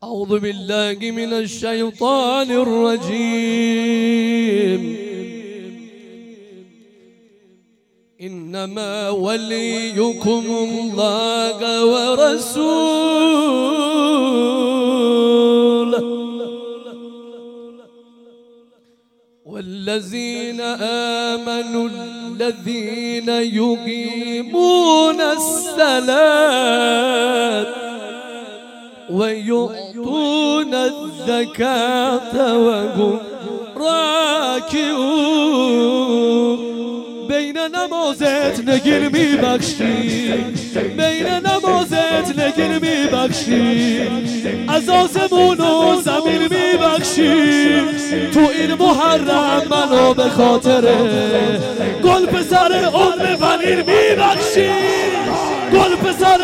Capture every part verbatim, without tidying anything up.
أعوذ بالله من الشيطان الرجيم. إنما وليكم الله ورسوله والذين آمنوا الذين يقيمون الصلاة ويؤتون الزكاة وهم راكعون. بین نمازت نگیر میبخشی، بین نمازت نگیر میبخشی، از آسمون و زمین میبخشی. تو این محرم منو به خاطر گل پسر ام پنیر میبخشی، گل پسر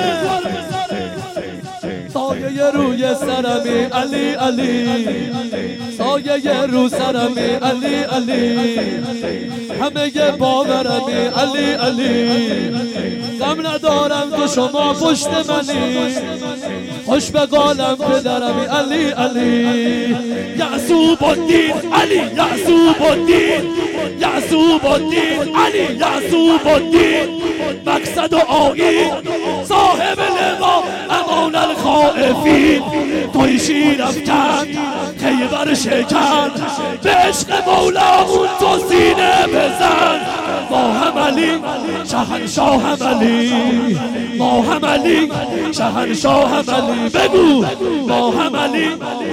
سایه روی سرمی علی علی، سایه رو سرمی علی علی، همه باورمی علی علی. غم ندارم که شما پشت منی، خوش به قالم پدرمی علی علی. یعصوب الدین علی، یعصوب الدین، یعصوب الدین علی، یعصوب الدین، مقصد و آیین صاحب لوا امان الخائفین. توی شیر افکن خیبر شکن، به عشق مولامون تو سینه بزن. ما هم علی شهنشاه هم علی، ما هم علی شهنشاه هم علی. بگو ما هم علی.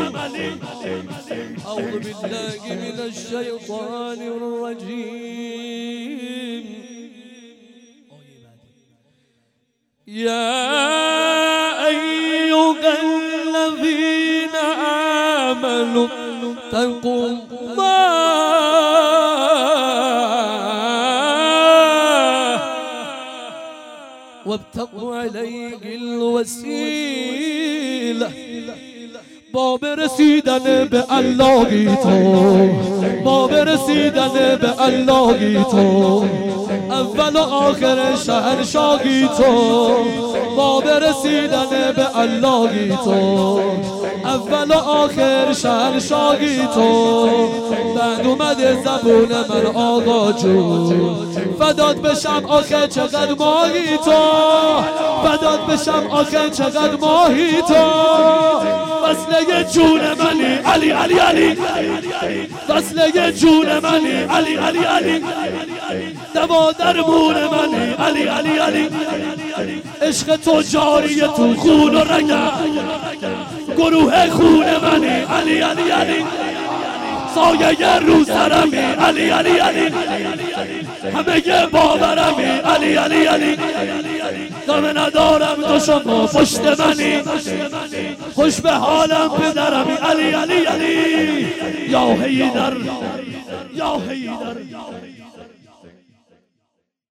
أعوذ بالله من الشيطان الرجيم. يا أيها الذين آمنوا اتقوا الله وابتغوا عليه الوسيلة. باب رسیدن به اللهی تو، باب رسیدن به اللهی تو، اول و آخر شهنشاهی تو. باب رسیدن به اللهی تو، اول و آخر شهنشاهی تو. بعد اومده زبون من آقا جون، فدات بشم آخه چقدر ماهی تو، فدات بشم آخه چقدر ماهی تو. فصله جون منی علی علی علی، فصله جون منی علی علی علی، دوا درمون منی علی علی علی. عشق تو جاریه تو خون و رگم، گروه خون منی علی علی علی. سایه رو سرمی علی علی علی، همه باورمی علی علی علی. غم ندارم تو شما پشت منی، خوش به حالم پدرمی علی علی علی. یا حیدر، یا حیدر.